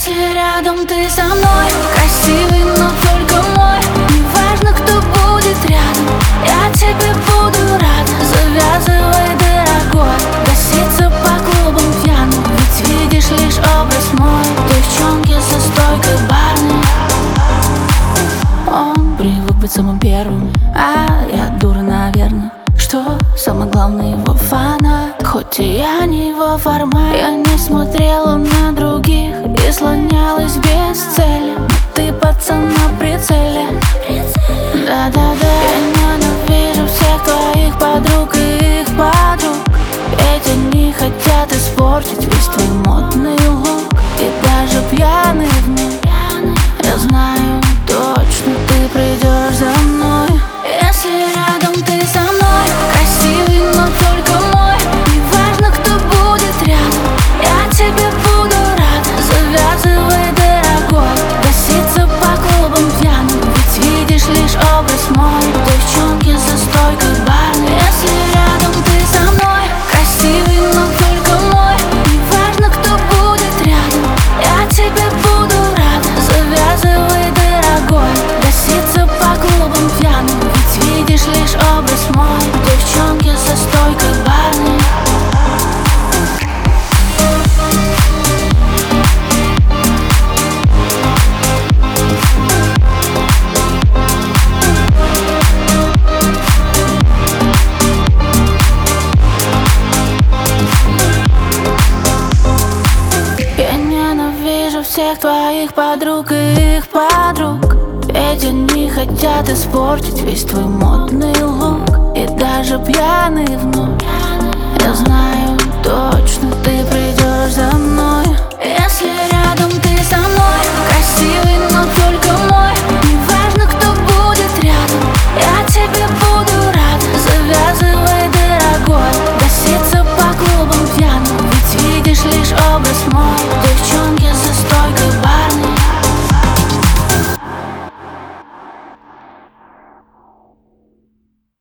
Если рядом ты со мной, красивый, но только мой. Неважно, кто будет рядом, я тебе буду рада. Завязывай, дорогой, носиться по клубам пьяным, ведь видишь лишь образ мой. Девчонки со стойкой барной. Он привык быть самым первым, а я дура, наверное. Что самое главное, его фанат. Хоть и я не его формат. Я не смотрела на других и слонялась без цели. Но ты, пацан, на прицеле. Да-да-да. Я ненавижу всех твоих подруг и их подруг, ведь они хотят испортить весь твой модный лук. И даже пьяный вновь, я знаю точно, ты придешь за мной. Если рядом ты со мной, красивый, но только мой. Неважно, кто будет рядом, я тебе буду рада. Завязывай, дорогой, носиться по клубам пьяным, ведь видишь лишь образ мой. Девчонки за стойкой барной. Если рядом ты со мной, красивый, но только мой. Неважно, кто будет рядом, я тебе буду рада. Завязывай, дорогой, носиться по клубам пьяным, ведь видишь лишь образ мой. Девчонки за стойкой барной. Я ненавижу всех твоих подруг и их подруг, ведь они хотят испортить весь твой модный лук. И даже пьяный вновь, я знаю точно, ты придешь за мной. Если